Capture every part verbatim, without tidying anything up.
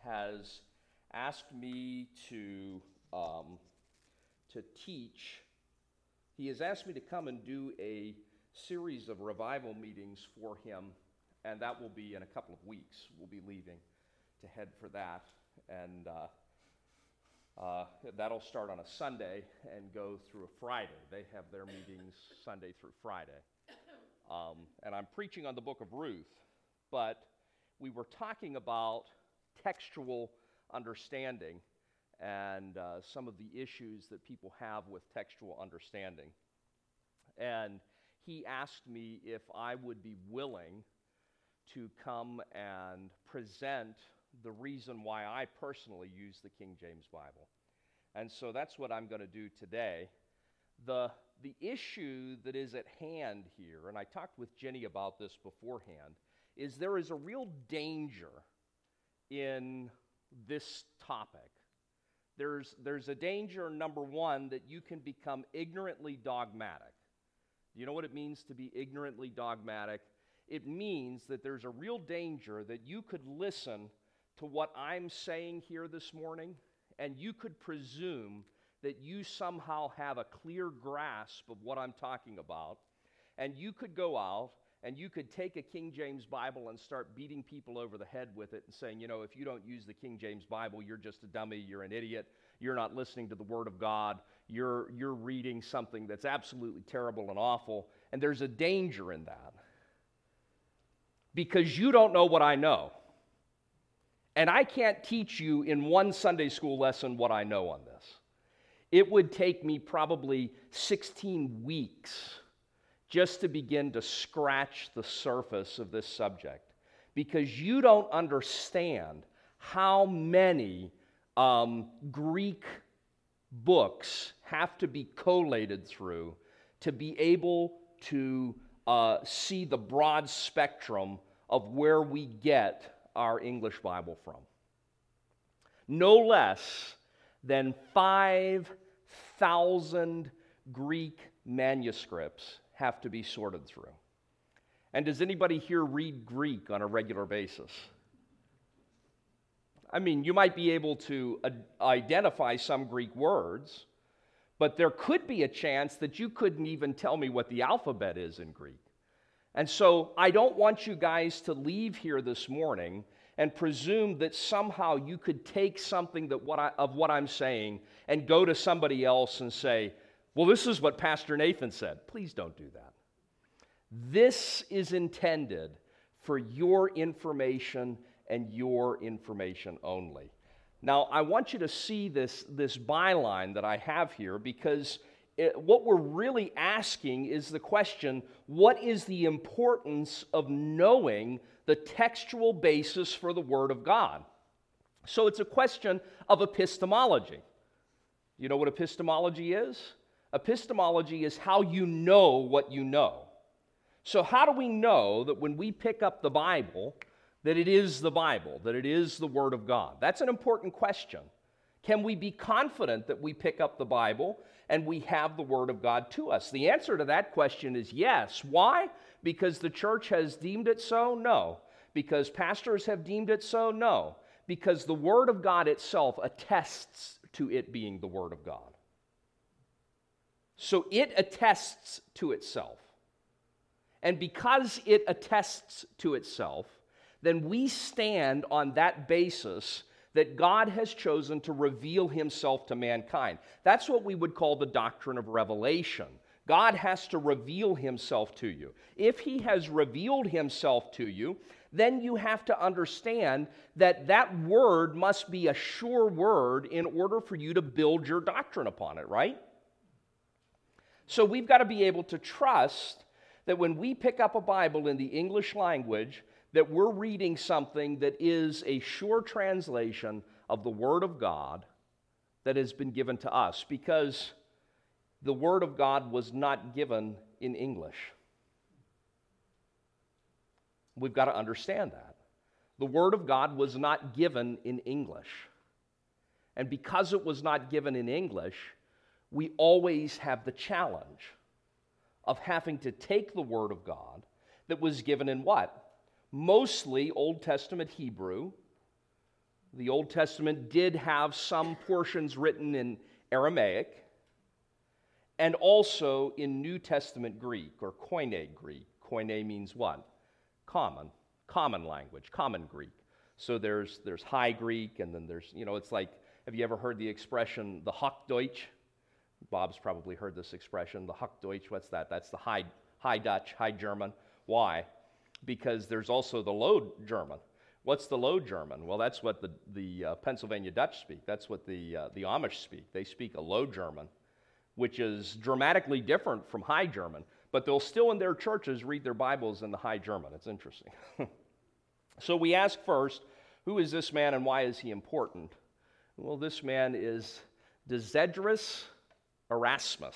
has asked me to um, to teach. He has asked me to come and do a series of revival meetings for him, and that will be in a couple of weeks. We'll be leaving to head for that, and uh, uh, that'll start on a Sunday and go through a Friday. They have their meetings Sunday through Friday. Um, and I'm preaching on the book of Ruth, but we were talking about textual understanding and uh, some of the issues that people have with textual understanding. And he asked me if I would be willing to come and present the reason why I personally use the King James Bible. And so that's what I'm going to do today. The, the issue that is at hand here, and I talked with Jenny about this beforehand, is there is a real danger in this topic. There's, there's a danger, number one, that you can become ignorantly dogmatic. Do you know what it means to be ignorantly dogmatic? It means that there's a real danger that you could listen to what I'm saying here this morning, and you could presume that you somehow have a clear grasp of what I'm talking about, and you could go out and you could take a King James Bible and start beating people over the head with it and saying, you know, if you don't use the King James Bible, you're just a dummy, you're an idiot, you're not listening to the Word of God, you're, you're reading something that's absolutely terrible and awful, and there's a danger in that. Because you don't know what I know. And I can't teach you in one Sunday school lesson what I know on this. It would take me probably sixteen weeks just to begin to scratch the surface of this subject, because you don't understand how many um, Greek books have to be collated through to be able to uh, see the broad spectrum of where we get our English Bible from. No less than five thousand Greek manuscripts have to be sorted through. And does anybody here read Greek on a regular basis? I mean, you might be able to uh, identify some Greek words, but there could be a chance that you couldn't even tell me what the alphabet is in Greek. And so I don't want you guys to leave here this morning and presume that somehow you could take something that what I, of what I'm saying and go to somebody else and say, well, this is what Pastor Nathan said. Please don't do that. This is intended for your information and your information only. Now, I want you to see this, this byline that I have here, because it, what we're really asking is the question, what is the importance of knowing the textual basis for the Word of God? So it's a question of epistemology. You know what epistemology is? Epistemology is how you know what you know. So how do we know that when we pick up the Bible, that it is the Bible, that it is the Word of God? That's an important question. Can we be confident that we pick up the Bible and we have the Word of God to us? The answer to that question is yes. Why? Because the church has deemed it so? No. Because pastors have deemed it so? No. Because the Word of God itself attests to it being the Word of God. So it attests to itself. And because it attests to itself, then we stand on that basis that God has chosen to reveal himself to mankind. That's what we would call the doctrine of revelation. God has to reveal himself to you. If he has revealed himself to you, then you have to understand that that word must be a sure word in order for you to build your doctrine upon it, right? So we've got to be able to trust that when we pick up a Bible in the English language, that we're reading something that is a sure translation of the Word of God that has been given to us, because the Word of God was not given in English. We've got to understand that. The Word of God was not given in English. And because it was not given in English, we always have the challenge of having to take the Word of God that was given in what? Mostly Old Testament Hebrew, The Old Testament did have some portions written in Aramaic and also in New Testament Greek, or Koine Greek. Koine means what? Common, common language, common Greek. So there's there's High Greek, and then there's, you know, it's like, have you ever heard the expression, the Hochdeutsch? Bob's probably heard this expression, the Hochdeutsch. What's that? That's the High, High Dutch, High German. Why? Because there's also the Low German. What's the Low German? Well, that's what the, the uh, Pennsylvania Dutch speak. That's what the, uh, the Amish speak. They speak a Low German, which is dramatically different from High German, but they'll still in their churches read their Bibles in the High German. It's interesting. So we ask first, who is this man and why is he important? Well, this man is Desiderius Erasmus.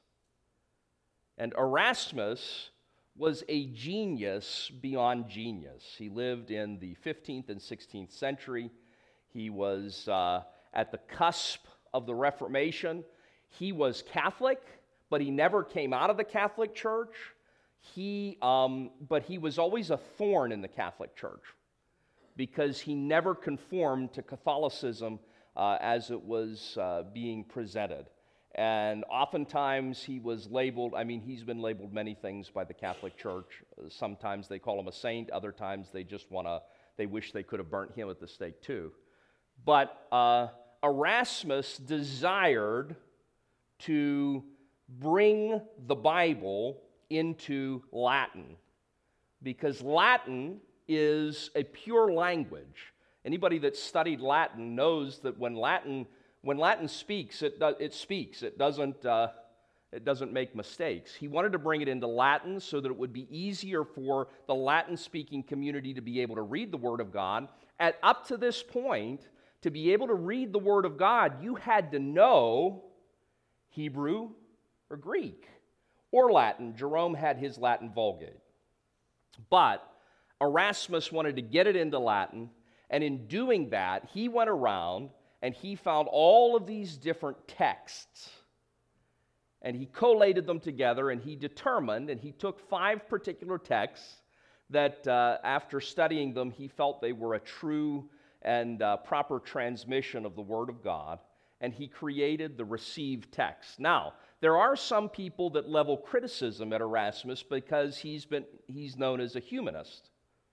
And Erasmus was a genius beyond genius. He lived in the fifteenth and sixteenth century. He was uh, at the cusp of the Reformation. He was Catholic, but he never came out of the Catholic Church. He, um, but he was always a thorn in the Catholic Church because he never conformed to Catholicism uh, as it was uh, being presented. And oftentimes he was labeled, I mean, he's been labeled many things by the Catholic Church. Sometimes they call him a saint, other times they just want to, they wish they could have burnt him at the stake too. But uh, Erasmus desired to bring the Bible into Latin because Latin is a pure language. Anybody that studied Latin knows that when Latin when Latin speaks, it do, it speaks. It doesn't uh, it doesn't make mistakes. He wanted to bring it into Latin so that it would be easier for the Latin-speaking community to be able to read the Word of God. At up to this point, to be able to read the Word of God, you had to know Hebrew or Greek or Latin. Jerome had his Latin Vulgate. But Erasmus wanted to get it into Latin, and in doing that, he went around and he found all of these different texts, and he collated them together, and he determined, and he took five particular texts that uh, after studying them, he felt they were a true and uh, proper transmission of the Word of God, and he created the received text. Now, there are some people that level criticism at Erasmus because he's been he's known as a humanist.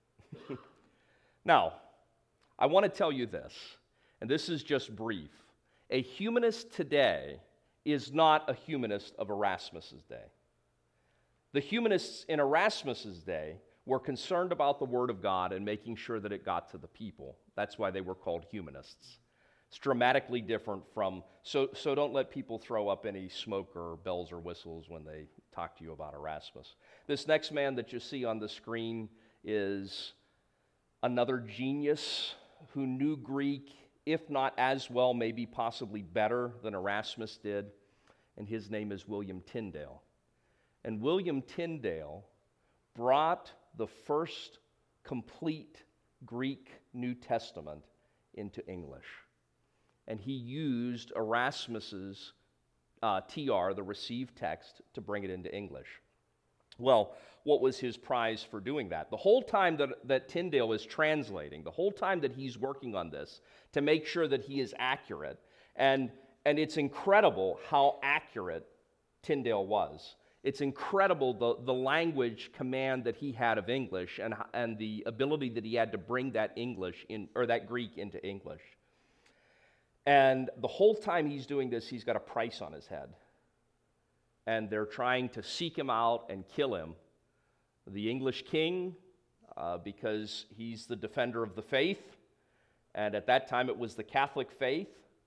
Now, I want to tell you this, and this is just brief. A humanist today is not a humanist of Erasmus's day. The humanists in Erasmus's day were concerned about the Word of God and making sure that it got to the people. That's why they were called humanists. It's dramatically different from, so, so don't let people throw up any smoke or bells or whistles when they talk to you about Erasmus. This next man that you see on the screen is another genius who knew Greek, if not as well, maybe possibly better than Erasmus did, and his name is William Tyndale. And William Tyndale brought the first complete Greek New Testament into English. And he used Erasmus's uh, T R, the received text, to bring it into English. Well, what was his prize for doing that? The whole time that, that Tyndale is translating, the whole time that he's working on this to make sure that he is accurate, and, and it's incredible how accurate Tyndale was. It's incredible the, the language command that he had of English and, and the ability that he had to bring that English in, or that Greek into English. And the whole time he's doing this, he's got a price on his head. And they're trying to seek him out and kill him. The English king, uh, because he's the defender of the faith, and at that time it was the Catholic faith.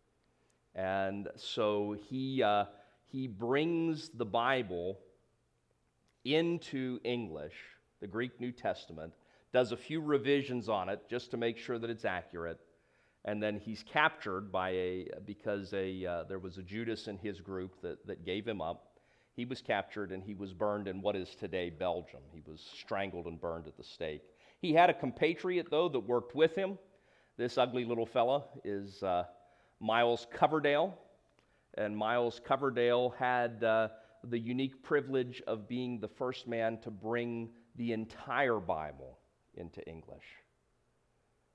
And so he, uh, he brings the Bible into English, the Greek New Testament, does a few revisions on it just to make sure that it's accurate. And then he's captured by a, because a, uh, there was a Judas in his group that, that gave him up. He was captured and he was burned in what is today Belgium. He was strangled and burned at the stake. He had a compatriot, though, that worked with him. This ugly little fella is uh, Miles Coverdale. And Miles Coverdale had uh, the unique privilege of being the first man to bring the entire Bible into English.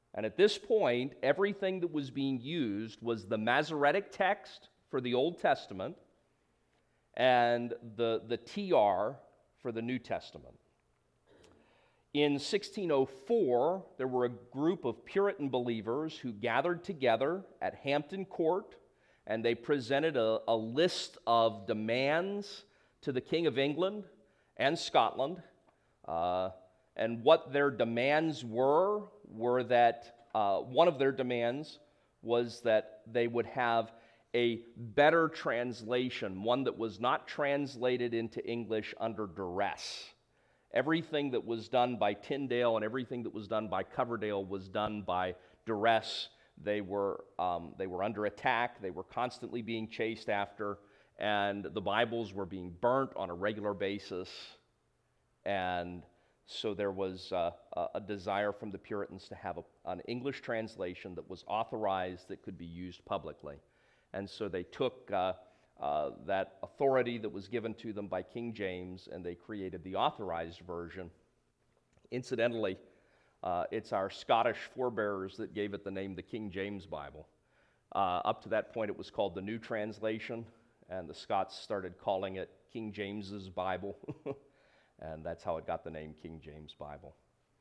And at this point, everything that was being used was the Masoretic text for the Old Testament and the, the T R for the New Testament. In sixteen oh four, there were a group of Puritan believers who gathered together at Hampton Court, and they presented a, a list of demands to the King of England and Scotland. Uh, and what their demands were, were that uh, one of their demands was that they would have a better translation, one that was not translated into English under duress. Everything that was done by Tyndale and everything that was done by Coverdale was done by duress. They were, um, they were under attack. They were constantly being chased after, and the Bibles were being burnt on a regular basis. And so there was uh, a desire from the Puritans to have a, an English translation that was authorized, that could be used publicly. And so they took uh, uh, that authority that was given to them by King James, and they created the authorized version. Incidentally, uh, it's our Scottish forebears that gave it the name the King James Bible. Uh, up to that point, it was called the New Translation, and the Scots started calling it King James's Bible, and that's how it got the name King James Bible.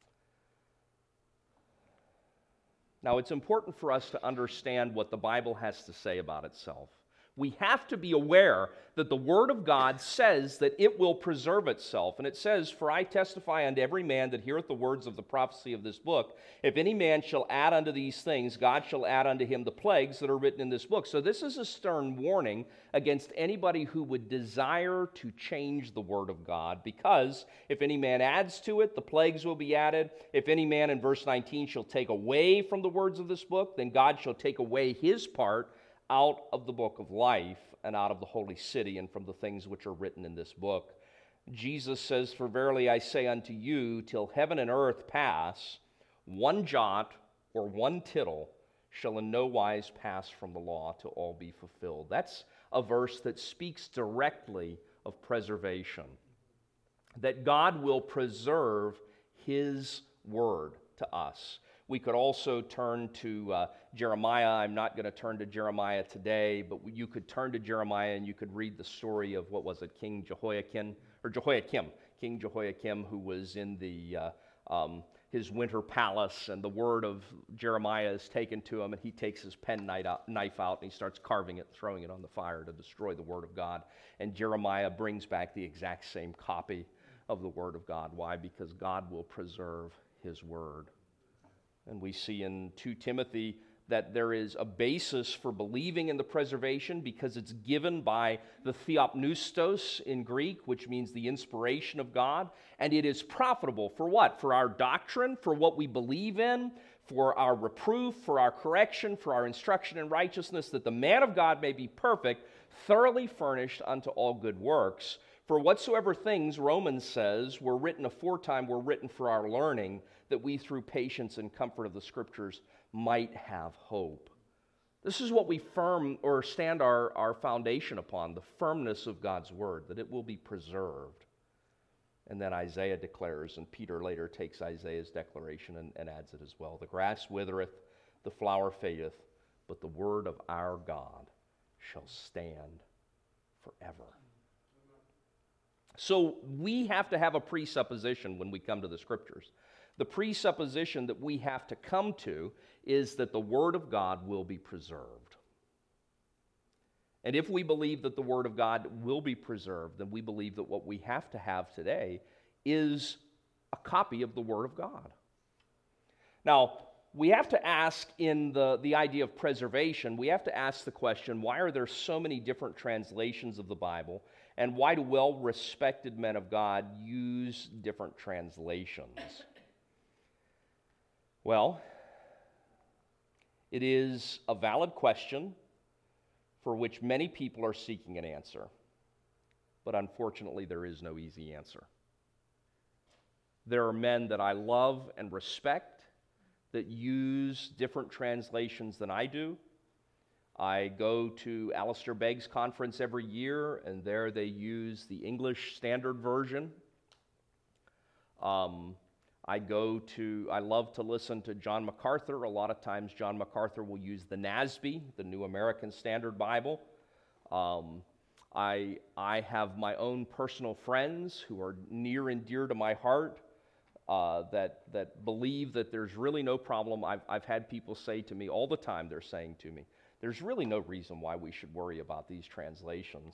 Now, it's important for us to understand what the Bible has to say about itself. We have to be aware that the Word of God says that it will preserve itself. And it says, "For I testify unto every man that heareth the words of the prophecy of this book, if any man shall add unto these things, God shall add unto him the plagues that are written in this book." So this is a stern warning against anybody who would desire to change the Word of God, because if any man adds to it, the plagues will be added. If any man, in verse nineteen, shall take away from the words of this book, then God shall take away his part out of the book of life and out of the holy city and from the things which are written in this book. Jesus says, "For verily I say unto you, till heaven and earth pass, one jot or one tittle shall in no wise pass from the law till all be fulfilled." That's a verse that speaks directly of preservation, that God will preserve His word to us. We could also turn to uh, Jeremiah. I'm not going to turn to Jeremiah today, but you could turn to Jeremiah and you could read the story of, what was it, King Jehoiakim, or Jehoiakim, King Jehoiakim, who was in the uh, um, his winter palace, and the word of Jeremiah is taken to him, and he takes his pen knife out and he starts carving it, throwing it on the fire to destroy the word of God. And Jeremiah brings back the exact same copy of the word of God. Why? Because God will preserve His word. And we see in Second Timothy that there is a basis for believing in the preservation because it's given by the theopneustos in Greek, which means the inspiration of God. And it is profitable for what? For our doctrine, for what we believe in, for our reproof, for our correction, for our instruction in righteousness, that the man of God may be perfect, thoroughly furnished unto all good works. For whatsoever things, Romans says, were written aforetime were written for our learning, that we through patience and comfort of the Scriptures might have hope. This is what we firm or stand our, our foundation upon, the firmness of God's word, that it will be preserved. And then Isaiah declares, and Peter later takes Isaiah's declaration and, and adds it as well. "The grass withereth, the flower fadeth, but the word of our God shall stand forever." So we have to have a presupposition when we come to the Scriptures. The presupposition that we have to come to is that the Word of God will be preserved. And if we believe that the Word of God will be preserved, then we believe that what we have to have today is a copy of the Word of God. Now, we have to ask, in the, the idea of preservation, we have to ask the question, why are there so many different translations of the Bible? And why do well-respected men of God use different translations? Well, it is a valid question for which many people are seeking an answer. But unfortunately, there is no easy answer. There are men that I love and respect that use different translations than I do. I go to Alistair Begg's conference every year, and there they use the English Standard Version. Um, I go to, I love to listen to John MacArthur. A lot of times John MacArthur will use the N A S B, the New American Standard Bible. Um, I, I have my own personal friends who are near and dear to my heart uh, that, that believe that there's really no problem. I've, I've had people say to me all the time, they're saying to me, there's really no reason why we should worry about these translations.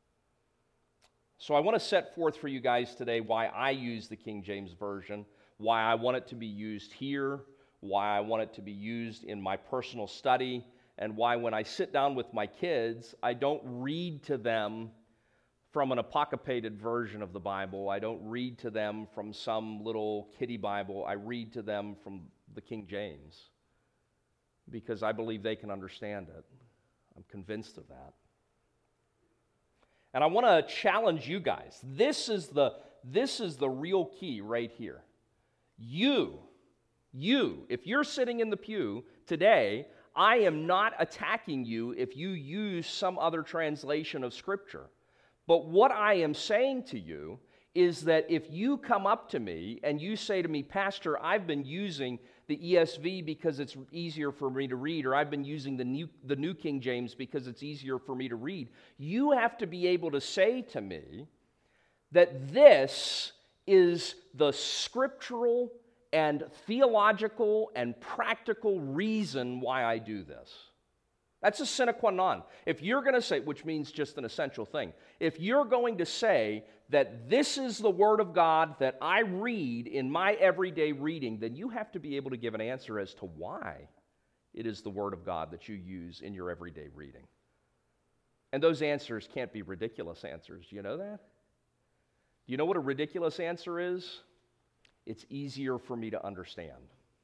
So I want to set forth for you guys today why I use the King James Version, why I want it to be used here, why I want it to be used in my personal study, and why when I sit down with my kids, I don't read to them from an apocopated version of the Bible. I don't read to them from some little kiddie Bible. I read to them from the King James because I believe they can understand it. I'm convinced of that. And I want to challenge you guys. This is the, this is the real key right here. You, you, if you're sitting in the pew today, I am not attacking you if you use some other translation of Scripture. But what I am saying to you is that if you come up to me and you say to me, Pastor, I've been using the E S V because it's easier for me to read, or I've been using the New, the New King James because it's easier for me to read, you have to be able to say to me that this is the scriptural and theological and practical reason why I do this. That's a sine qua non. If you're going to say, which means just an essential thing, if you're going to say that this is the Word of God that I read in my everyday reading, then you have to be able to give an answer as to why it is the Word of God that you use in your everyday reading. And those answers can't be ridiculous answers. Do you know that? Do you know what a ridiculous answer is? It's easier for me to understand.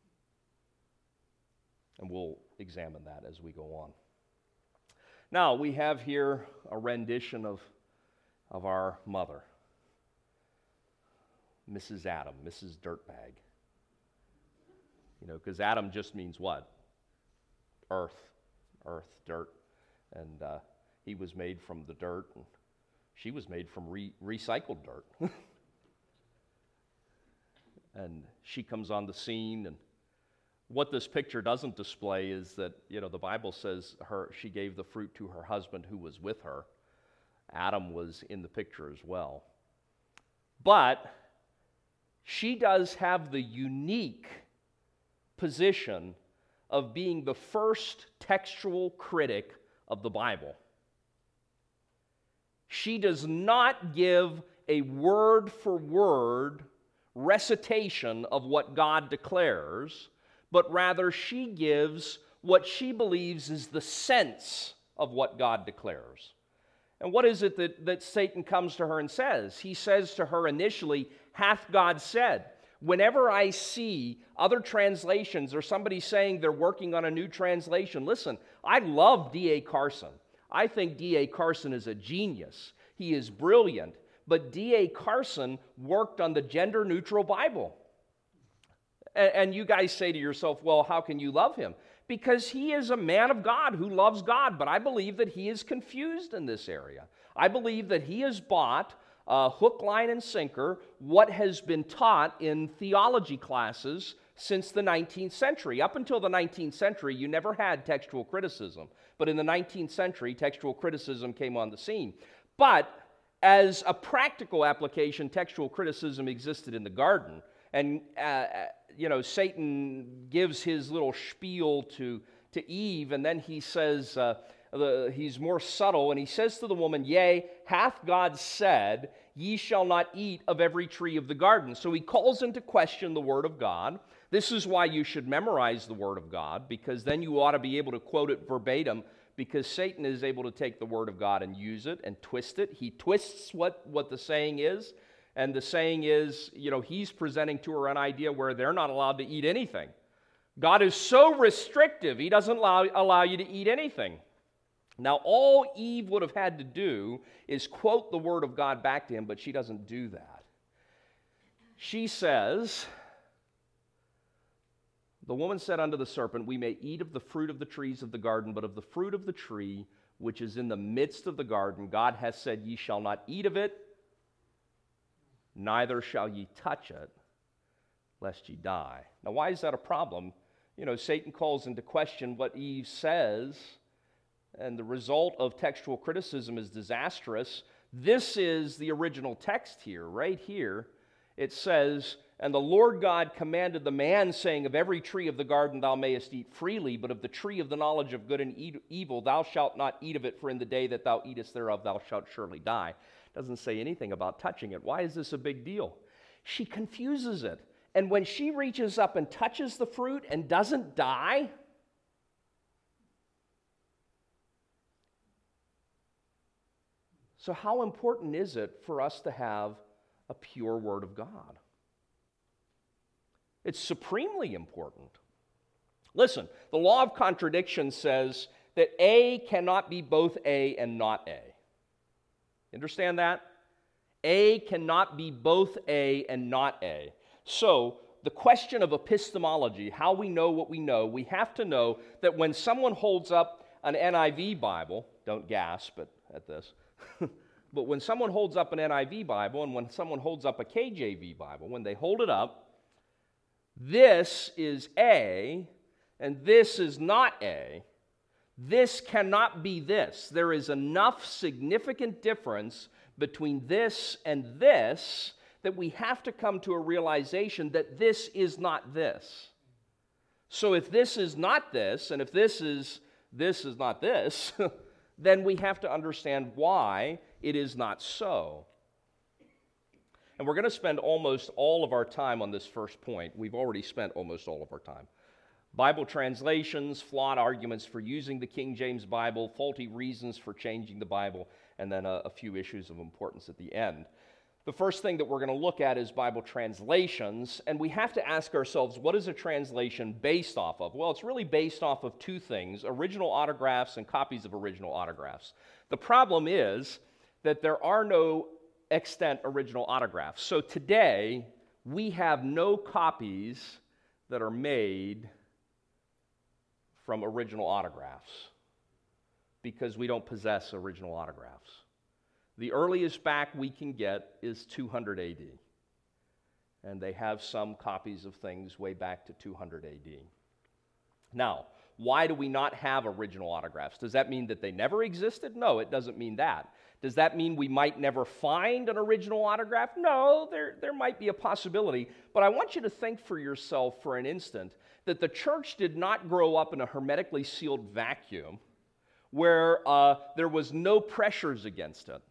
And we'll examine that as we go on. Now, we have here a rendition of, of our mother, Missus Adam, Missus Dirtbag. You know, because Adam just means what? Earth, earth, dirt. And uh, he was made from the dirt, and she was made from re- recycled dirt. And she comes on the scene, and what this picture doesn't display is that, you know, the Bible says her she gave the fruit to her husband who was with her. Adam was in the picture as well. But she does have the unique position of being the first textual critic of the Bible. She does not give a word-for-word recitation of what God declares, but rather she gives what she believes is the sense of what God declares. And what is it that, that Satan comes to her and says? He says to her initially, hath God said? Whenever I see other translations or somebody saying they're working on a new translation, listen, I love D A Carson. I think D A Carson is a genius. He is brilliant. But D A Carson worked on the gender-neutral Bible. And, and you guys say to yourself, well, how can you love him? Because he is a man of God who loves God, but I believe that he is confused in this area. I believe that he has bought uh, hook, line, and sinker what has been taught in theology classes since the nineteenth century. Up until the nineteenth century, you never had textual criticism. But in the nineteenth century, textual criticism came on the scene. But as a practical application, textual criticism existed in the garden. And, uh, you know, Satan gives his little spiel to, to Eve, and then he says, uh, the, he's more subtle, and he says to the woman, yea, hath God said, ye shall not eat of every tree of the garden. So he calls into question the Word of God. This is why you should memorize the Word of God, because then you ought to be able to quote it verbatim, because Satan is able to take the Word of God and use it and twist it. He twists what, what the saying is, and the saying is, you know, he's presenting to her an idea where they're not allowed to eat anything. God is so restrictive, he doesn't allow, allow you to eat anything. Now, all Eve would have had to do is quote the Word of God back to him, but she doesn't do that. She says, the woman said unto the serpent, we may eat of the fruit of the trees of the garden, but of the fruit of the tree which is in the midst of the garden, God hath said, ye shall not eat of it, neither shall ye touch it, lest ye die. Now, why is that a problem? You know, Satan calls into question what Eve says, and the result of textual criticism is disastrous. This is the original text here, right here. It says, "And the Lord God commanded the man, saying, Of every tree of the garden thou mayest eat freely, but of the tree of the knowledge of good and e- evil thou shalt not eat of it, for in the day that thou eatest thereof thou shalt surely die." Doesn't say anything about touching it. Why is this a big deal? She confuses it. And when she reaches up and touches the fruit and doesn't die, so how important is it for us to have a pure Word of God? It's supremely important. Listen, the law of contradiction says that A cannot be both A and not A. Understand that? A cannot be both A and not A. So, the question of epistemology, how we know what we know, we have to know that when someone holds up an N I V Bible, don't gasp at, at this, but when someone holds up an N I V Bible and when someone holds up a K J V Bible, when they hold it up, this is A and this is not A. This cannot be this. There is enough significant difference between this and this that we have to come to a realization that this is not this. So if this is not this, and if this is this is not this, then we have to understand why it is not so. And we're going to spend almost all of our time on this first point. We've already spent almost all of our time. Bible translations, flawed arguments for using the King James Bible, faulty reasons for changing the Bible, and then a, a few issues of importance at the end. The first thing that we're going to look at is Bible translations, and we have to ask ourselves, what is a translation based off of? Well, it's really based off of two things: original autographs and copies of original autographs. The problem is that there are no extant original autographs. So today, we have no copies that are made from original autographs because we don't possess original autographs. The earliest back we can get is two hundred A D, and they have some copies of things way back to two hundred A D. Now, why do we not have original autographs? Does that mean that they never existed? No, it doesn't mean that. Does that mean we might never find an original autograph? No, there, there might be a possibility, but I want you to think for yourself for an instant that the church did not grow up in a hermetically sealed vacuum where uh, there was no pressures against it.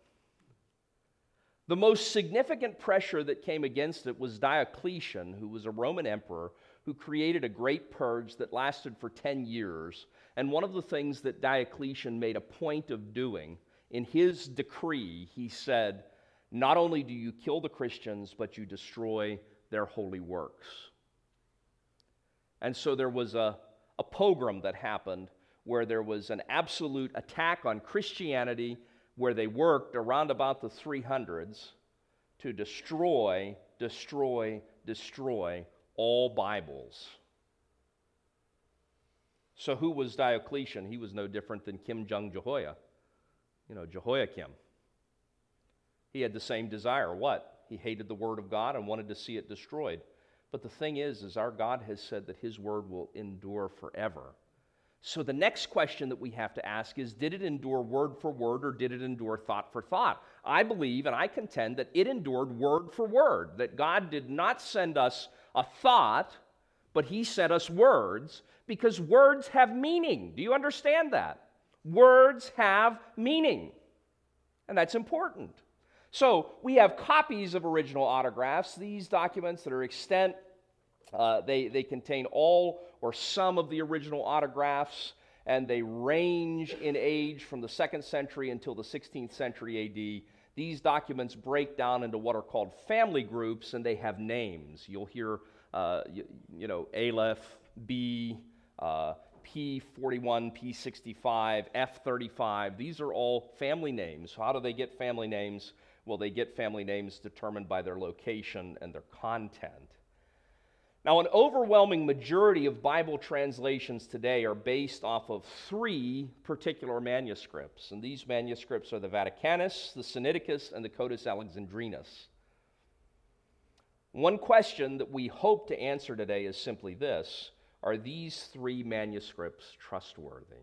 The most significant pressure that came against it was Diocletian, who was a Roman emperor, who created a great purge that lasted for ten years. And one of the things that Diocletian made a point of doing, in his decree, he said, not only do you kill the Christians, but you destroy their holy works. And so there was a, a pogrom that happened where there was an absolute attack on Christianity, where they worked around about the three hundreds to destroy, destroy, destroy all Bibles. So who was Diocletian? He was no different than Kim Jong-Jehoiah, you know, Jehoiakim. He had the same desire. What? He hated the Word of God and wanted to see it destroyed. But the thing is, is our God has said that His Word will endure forever. So the next question that we have to ask is, did it endure word for word or did it endure thought for thought? I believe and I contend that it endured word for word, that God did not send us a thought, but He sent us words, because words have meaning. Do you understand that? Words have meaning, and that's important. So we have copies of original autographs. These documents that are extant, uh, they, they contain all or some of the original autographs, and they range in age from the second century until the sixteenth century A D. These documents break down into what are called family groups, and they have names. You'll hear, uh, you, you know, Aleph, B, uh, P forty-one, P sixty-five, F thirty-five. These are all family names. How do they get family names? Well, they get family names determined by their location and their content. Now, an overwhelming majority of Bible translations today are based off of three particular manuscripts, and these manuscripts are the Vaticanus, the Sinaiticus, and the Codex Alexandrinus. One question that we hope to answer today is simply this: are these three manuscripts trustworthy?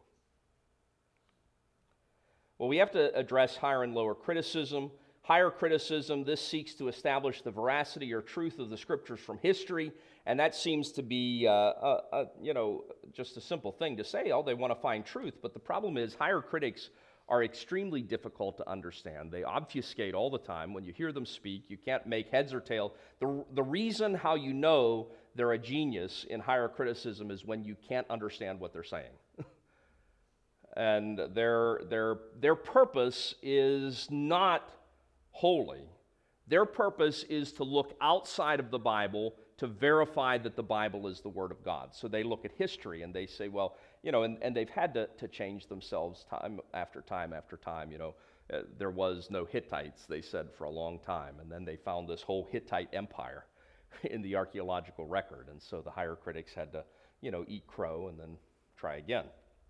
Well, we have to address higher and lower criticism. Higher criticism, this seeks to establish the veracity or truth of the scriptures from history, and that seems to be, uh, a, a, you know, just a simple thing to say. Oh, they want to find truth, but the problem is higher critics are extremely difficult to understand. They obfuscate all the time. When you hear them speak, you can't make heads or tail. The, the reason how you know they're a genius in higher criticism is when you can't understand what they're saying. And their, their, their purpose is not holy. Their purpose is to look outside of the Bible to verify that the Bible is the Word of God. So they look at history and they say, well, you know, and, and they've had to, to change themselves time after time after time. You know, uh, there was no Hittites, they said, for a long time. And then they found this whole Hittite empire in the archaeological record. And so the higher critics had to, you know, eat crow and then try again.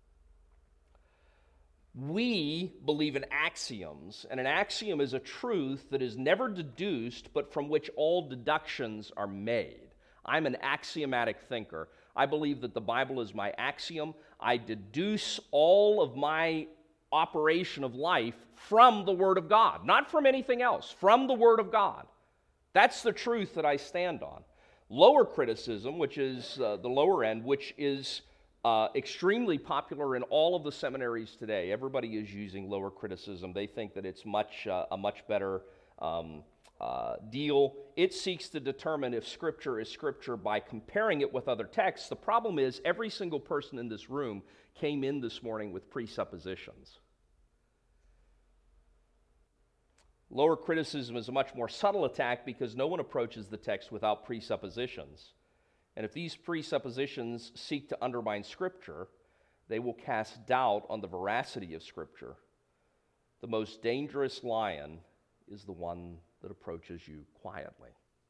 We believe in axioms, and an axiom is a truth that is never deduced, but from which all deductions are made. I'm an axiomatic thinker. I believe that the Bible is my axiom. I deduce all of my operation of life from the Word of God, not from anything else, from the Word of God. That's the truth that I stand on. Lower criticism, which is uh, the lower end, which is Uh, extremely popular in all of the seminaries today. Everybody is using lower criticism. They think that it's much uh, a much better um, uh, deal. It seeks to determine if Scripture is Scripture by comparing it with other texts. The problem is every single person in this room came in this morning with presuppositions. Lower criticism is a much more subtle attack because no one approaches the text without presuppositions. And if these presuppositions seek to undermine Scripture, they will cast doubt on the veracity of Scripture. The most dangerous lion is the one that approaches you quietly.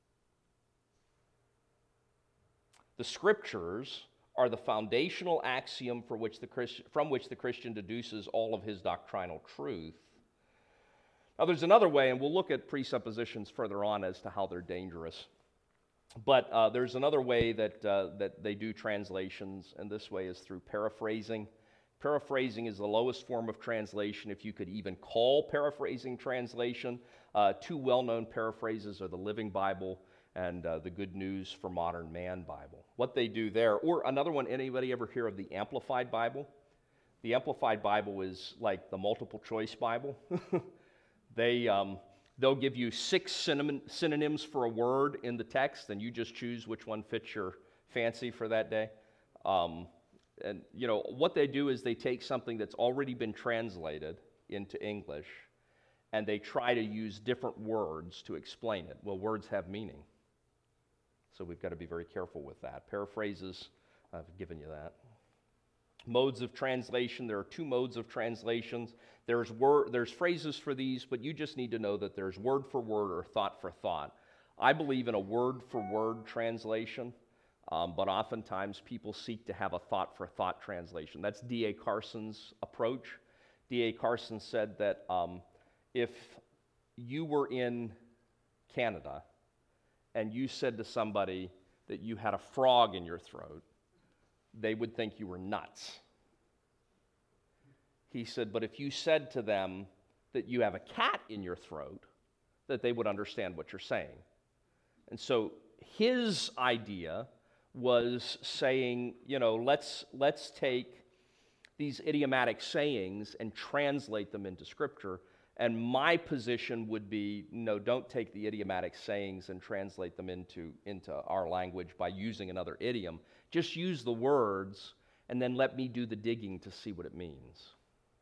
The Scriptures are the foundational axiom for which the Christ, from which the Christian deduces all of his doctrinal truth. Now, there's another way, and we'll look at presuppositions further on as to how they're dangerous. But uh, there's another way that, uh, that they do translations, and this way is through paraphrasing. Paraphrasing is the lowest form of translation, if you could even call paraphrasing translation. Uh, two well-known paraphrases are the Living Bible and uh, the Good News for Modern Man Bible. What they do there, or another one, anybody ever hear of the Amplified Bible? The Amplified Bible is like the multiple choice Bible. they... Um, They'll give you six synonyms for a word in the text, and you just choose which one fits your fancy for that day. Um, and, you know, what they do is they take something that's already been translated into English, and they try to use different words to explain it. Well, words have meaning, so we've got to be very careful with that. Paraphrases, I've given you that. Modes of translation, there are two modes of translations. There's word, there's phrases for these, but you just need to know that there's word for word or thought for thought. I believe in a word for word translation, um, but oftentimes people seek to have a thought for thought translation. That's D A Carson's approach. D A Carson said that um, if you were in Canada and you said to somebody that you had a frog in your throat, they would think you were nuts. He said, but if you said to them that you have a cat in your throat, that they would understand what you're saying. And so his idea was saying, you know, let's, let's take these idiomatic sayings and translate them into Scripture. And my position would be, no, don't take the idiomatic sayings and translate them into, into our language by using another idiom. Just use the words, and then let me do the digging to see what it means.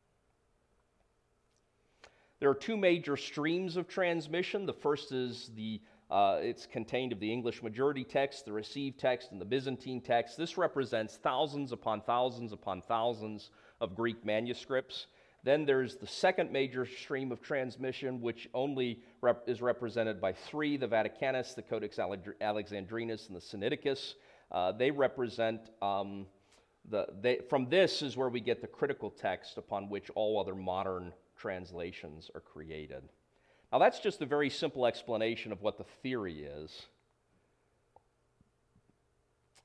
There are two major streams of transmission. The first is the, uh, it's contained of the English majority text, the received text, and the Byzantine text. This represents thousands upon thousands upon thousands of Greek manuscripts. Then there's the second major stream of transmission, which only rep- is represented by three, the Vaticanus, the Codex Alexandrinus, and the Sinaiticus. Uh, they represent, um, the, they, from this is where we get the critical text upon which all other modern translations are created. Now that's just a very simple explanation of what the theory is.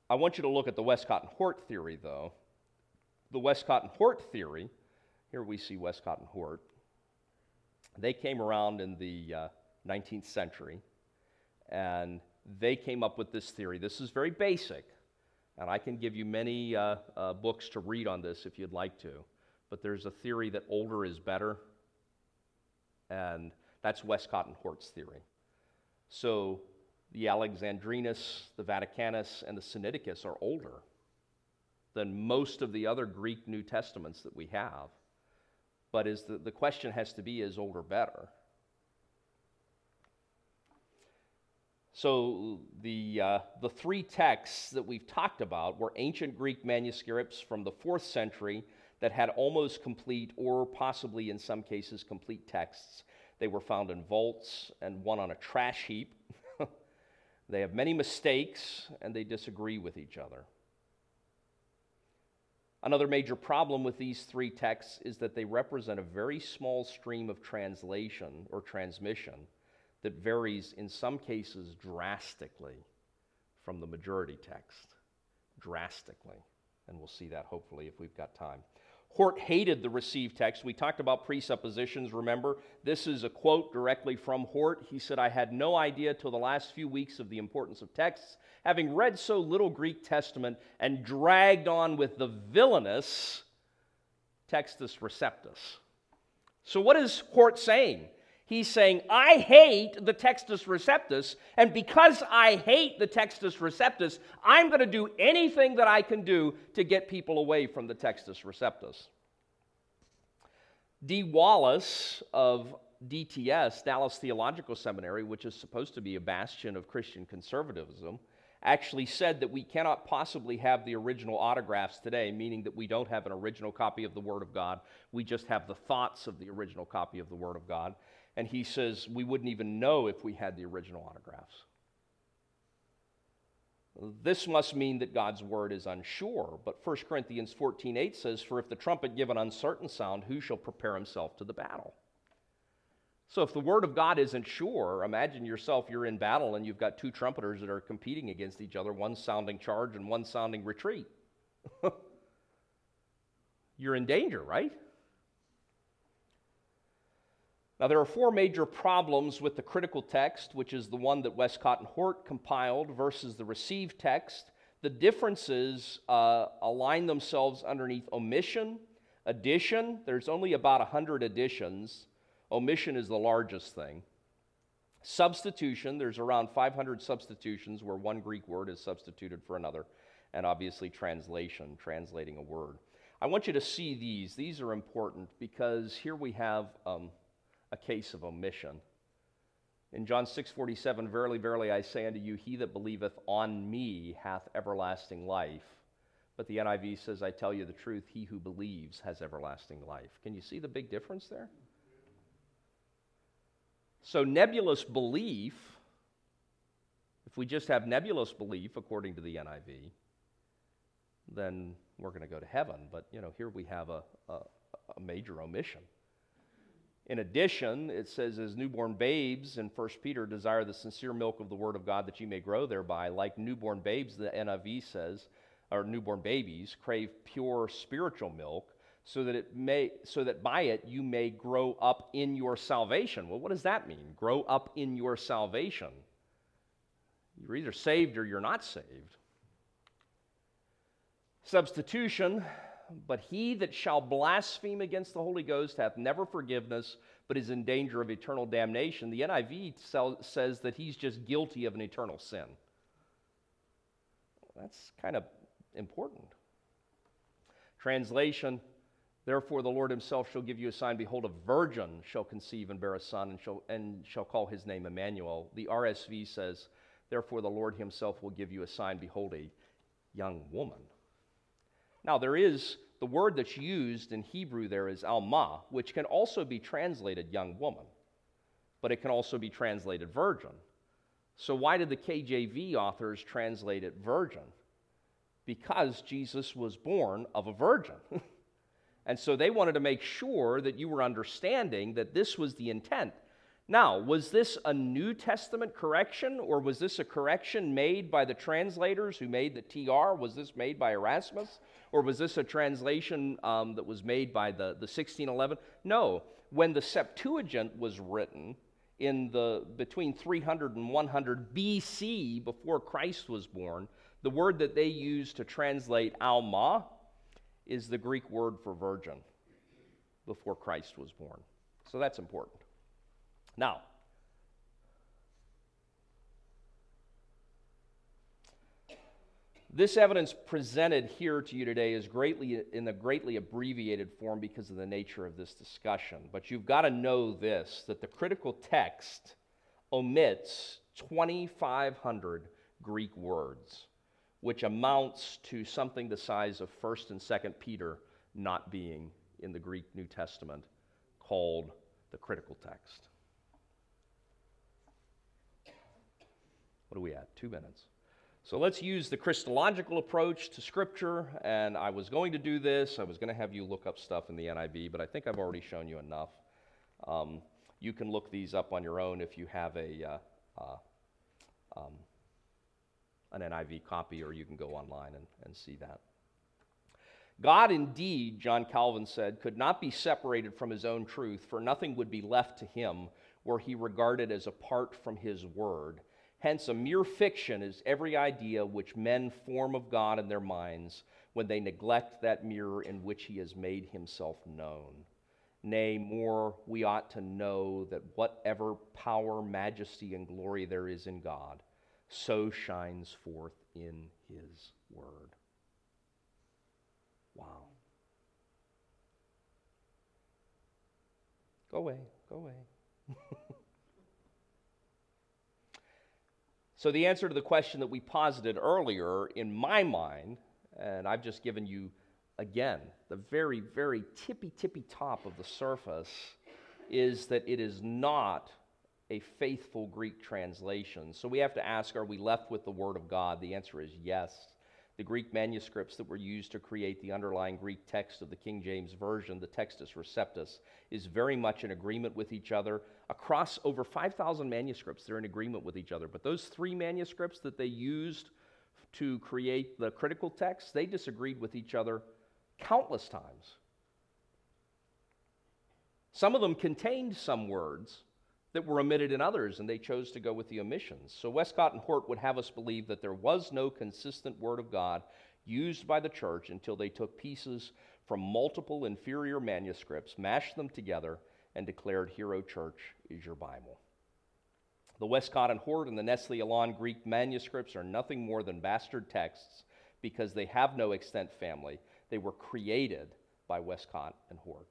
I want you to look at the Westcott and Hort theory, though. The Westcott and Hort theory, here we see Westcott and Hort. They came around in the uh, nineteenth century, and they came up with this theory. This is very basic, and I can give you many uh, uh, books to read on this if you'd like to, but there's a theory that older is better, and that's Westcott and Hort's theory. So the Alexandrinus, the Vaticanus, and the Sinaiticus are older than most of the other Greek New Testaments that we have. But is the, the question has to be, is older better? So the, uh, the three texts that we've talked about were ancient Greek manuscripts from the fourth century that had almost complete, or possibly in some cases complete texts. They were found in vaults and one on a trash heap. They have many mistakes, and they disagree with each other. Another major problem with these three texts is that they represent a very small stream of translation or transmission that varies in some cases drastically from the majority text. Drastically. And we'll see that hopefully if we've got time. Hort hated the received text. We talked about presuppositions, remember? This is a quote directly from Hort. He said, "I had no idea till the last few weeks of the importance of texts, having read so little Greek Testament and dragged on with the villainous Textus Receptus." So what is Hort saying? He's saying, I hate the Textus Receptus, and because I hate the Textus Receptus, I'm going to do anything that I can do to get people away from the Textus Receptus. D. Wallace of D T S, Dallas Theological Seminary, which is supposed to be a bastion of Christian conservatism, actually said that we cannot possibly have the original autographs today, meaning that we don't have an original copy of the Word of God. We just have the thoughts of the original copy of the Word of God. And he says we wouldn't even know if we had the original autographs. This must mean that God's word is unsure. But First Corinthians fourteen eight says, "For if the trumpet give an uncertain sound, who shall prepare himself to the battle?" So if the word of God isn't sure, imagine yourself, you're in battle and you've got two trumpeters that are competing against each other, one sounding charge and one sounding retreat. You're in danger, right? Now, there are four major problems with the critical text, which is the one that Westcott and Hort compiled, versus the received text. The differences uh, align themselves underneath omission, addition. There's only about one hundred additions. Omission is the largest thing. Substitution, there's around five hundred substitutions where one Greek word is substituted for another. And obviously translation, translating a word. I want you to see these. These are important because here we have Um, a case of omission. In John six forty-seven, "Verily, verily, I say unto you, he that believeth on me hath everlasting life." But the N I V says, "I tell you the truth, he who believes has everlasting life." Can you see the big difference there? So nebulous belief, if we just have nebulous belief according to the N I V, then we're going to go to heaven. But, you know, here we have a, a, a major omission. In addition, it says, "As newborn babes," in First Peter, "desire the sincere milk of the word of God that you may grow thereby. Like newborn babes," the N I V says, or newborn babies, "crave pure spiritual milk, so that it may, so that by it you may grow up in your salvation." Well, what does that mean? Grow up in your salvation. You're either saved or you're not saved. Substitution. "But he that shall blaspheme against the Holy Ghost hath never forgiveness, but is in danger of eternal damnation." The N I V says that he's just guilty of an eternal sin. That's kind of important. Translation, "Therefore the Lord himself shall give you a sign. Behold, a virgin shall conceive and bear a son, and shall, and shall call his name Emmanuel." The R S V says, "Therefore the Lord himself will give you a sign. Behold, a young woman." Now, there is, the word that's used in Hebrew there is alma, which can also be translated young woman, but it can also be translated virgin. So why did the K J V authors translate it virgin? Because Jesus was born of a virgin. And so they wanted to make sure that you were understanding that this was the intent. Now, was this a New Testament correction, or was this a correction made by the translators who made the T R? Was this made by Erasmus? Or was this a translation um, that was made by the, the sixteen eleven? No. When the Septuagint was written in the between three hundred and one hundred B C, before Christ was born, the word that they used to translate Alma is the Greek word for virgin, before Christ was born. So that's important. Now, this evidence presented here to you today is greatly in a greatly abbreviated form because of the nature of this discussion. But you've got to know this, that the critical text omits twenty-five hundred Greek words, which amounts to something the size of First and Second Peter not being in the Greek New Testament, called the critical text. What are we at? Two minutes. So let's use the Christological approach to Scripture, and I was going to do this. I was going to have you look up stuff in the N I V, but I think I've already shown you enough. Um, you can look these up on your own if you have a uh, uh, um, an N I V copy, or you can go online and, and see that. God indeed, John Calvin said, could not be separated from his own truth, for nothing would be left to him were he regarded as apart from his word. Hence, a mere fiction is every idea which men form of God in their minds when they neglect that mirror in which he has made himself known. Nay, more, we ought to know that whatever power, majesty, and glory there is in God, so shines forth in his word. Wow. Go away, go away. So the answer to the question that we posited earlier, in my mind, and I've just given you, again, the very, very tippy, tippy top of the surface, is that it is not a faithful Greek translation. So we have to ask, are we left with the Word of God? The answer is yes. The Greek manuscripts that were used to create the underlying Greek text of the King James Version, the Textus Receptus, is very much in agreement with each other. Across over five thousand manuscripts, they're in agreement with each other. But those three manuscripts that they used to create the critical text, they disagreed with each other countless times. Some of them contained some words that were omitted in others, and they chose to go with the omissions. So Westcott and Hort would have us believe that there was no consistent Word of God used by the church until they took pieces from multiple inferior manuscripts, mashed them together, and declared, "Here, O Church, is your Bible." The Westcott and Hort and the Nestle-Aland Greek manuscripts are nothing more than bastard texts because they have no extant family. They were created by Westcott and Hort.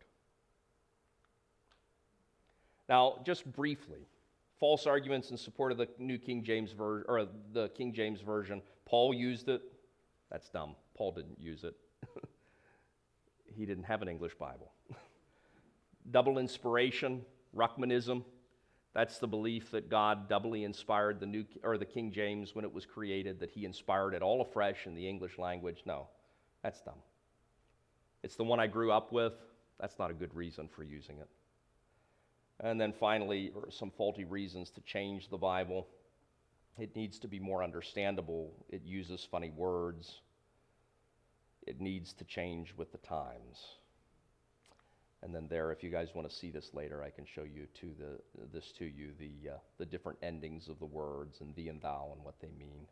Now, just briefly, false arguments in support of the New King James Version, or the King James Version. Paul used it. That's dumb. Paul didn't use it. He didn't have an English Bible. Double inspiration, Ruckmanism. That's the belief that God doubly inspired the new or the King James when it was created, that he inspired it all afresh in the English language. No, that's dumb. It's the one I grew up with. That's not a good reason for using it. And then finally, some faulty reasons to change the Bible. It needs to be more understandable. It uses funny words. It needs to change with the times. And then there, if you guys want to see this later, I can show you to the this to you the uh, the different endings of the words and thee and thou and what they mean.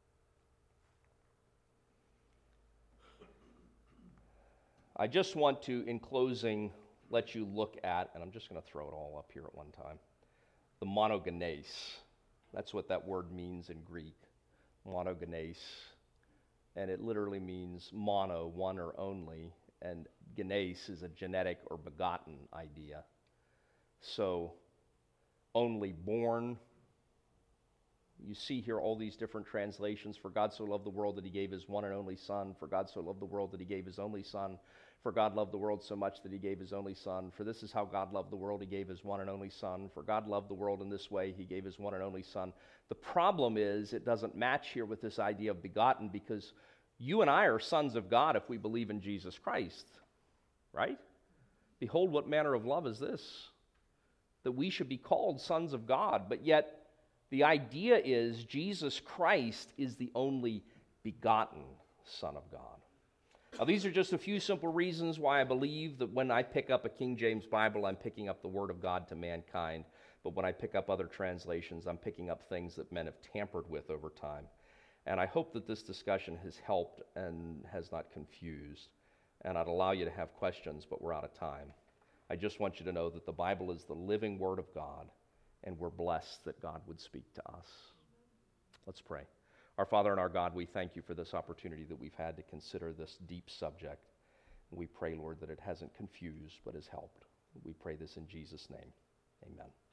I just want to, in closing, let you look at, and I'm just going to throw it all up here at one time, the monogenes. That's what that word means in Greek, monogenes. And it literally means mono, one or only, and genes is a genetic or begotten idea. So, only born. You see here all these different translations. For God so loved the world that he gave his one and only Son. For God so loved the world that he gave his only Son. For God loved the world so much that he gave his only Son. For this is how God loved the world, he gave his one and only Son. For God loved the world in this way, he gave his one and only Son. The problem is it doesn't match here with this idea of begotten, because you and I are sons of God if we believe in Jesus Christ, right? Behold, what manner of love is this, that we should be called sons of God, but yet the idea is Jesus Christ is the only begotten Son of God. Now, these are just a few simple reasons why I believe that when I pick up a King James Bible, I'm picking up the Word of God to mankind. But when I pick up other translations, I'm picking up things that men have tampered with over time. And I hope that this discussion has helped and has not confused. And I'd allow you to have questions, but we're out of time. I just want you to know that the Bible is the living Word of God, and we're blessed that God would speak to us. Let's pray. Our Father and our God, we thank you for this opportunity that we've had to consider this deep subject. And we pray, Lord, that it hasn't confused but has helped. We pray this in Jesus' name. Amen.